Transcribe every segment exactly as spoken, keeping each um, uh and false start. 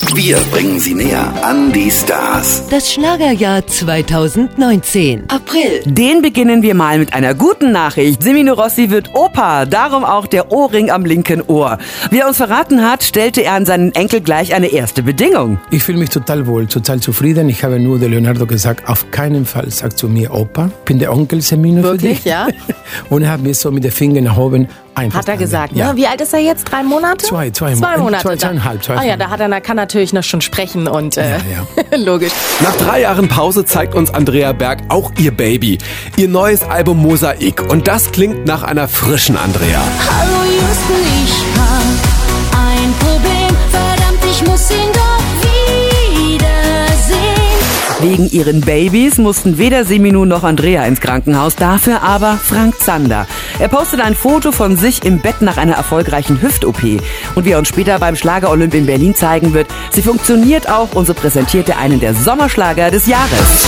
Wir bringen Sie näher an die Stars. Das Schlagerjahr zweitausendneunzehn. April. Den beginnen wir mal mit einer guten Nachricht. Semino Rossi wird Opa, darum auch der Ohrring am linken Ohr. Wie er uns verraten hat, stellte er an seinen Enkel gleich eine erste Bedingung. Ich fühle mich total wohl, total zufrieden. Ich habe nur der Leonardo gesagt, auf keinen Fall sagt zu mir Opa. Ich bin der Onkel Semino für dich. Wirklich, ja? Und er hat mir so mit den Fingern nach oben einfach. Hat er gesagt, ja. ne? Wie alt ist er jetzt? Drei Monate? Zwei, zwei, zwei Monate. Zwei, zweieinhalb, zwei, ah ja, da hat er, kann natürlich noch schon sprechen und äh, ja, ja. logisch. Nach drei Jahren Pause zeigt uns Andrea Berg auch ihr Baby. Ihr neues Album Mosaik. Und das klingt nach einer frischen Andrea. Hallo Houston, ich hab ein Problem. Verdammt, ich muss ihn doch wiedersehen. Wegen ihren Babys mussten weder Semino noch Andrea ins Krankenhaus, dafür aber Frank Zander. Er postet ein Foto von sich im Bett nach einer erfolgreichen Hüft-O P. Und wie er uns später beim Schlager-Olymp in Berlin zeigen wird, sie funktioniert auch und so präsentierte einen der Sommerschlager des Jahres.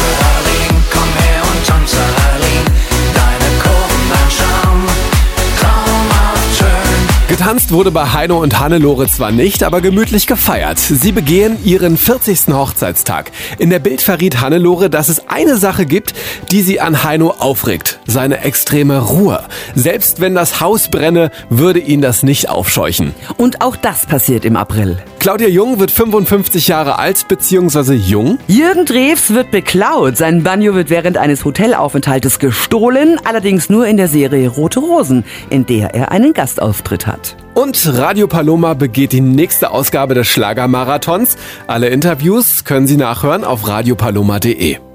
Getanzt wurde bei Heino und Hannelore zwar nicht, aber gemütlich gefeiert. Sie begehen ihren vierzigsten Hochzeitstag. In der Bild verriet Hannelore, dass es eine Sache gibt, die sie an Heino aufregt. Seine extreme Ruhe. Selbst wenn das Haus brenne, würde ihn das nicht aufscheuchen. Und auch das passiert im April. Claudia Jung wird fünfundfünfzig Jahre alt bzw. jung. Jürgen Drews wird beklaut. Sein Banjo wird während eines Hotelaufenthaltes gestohlen, allerdings nur in der Serie Rote Rosen, in der er einen Gastauftritt hat. Und Radio Paloma begeht die nächste Ausgabe des Schlagermarathons. Alle Interviews können Sie nachhören auf radio paloma punkt de.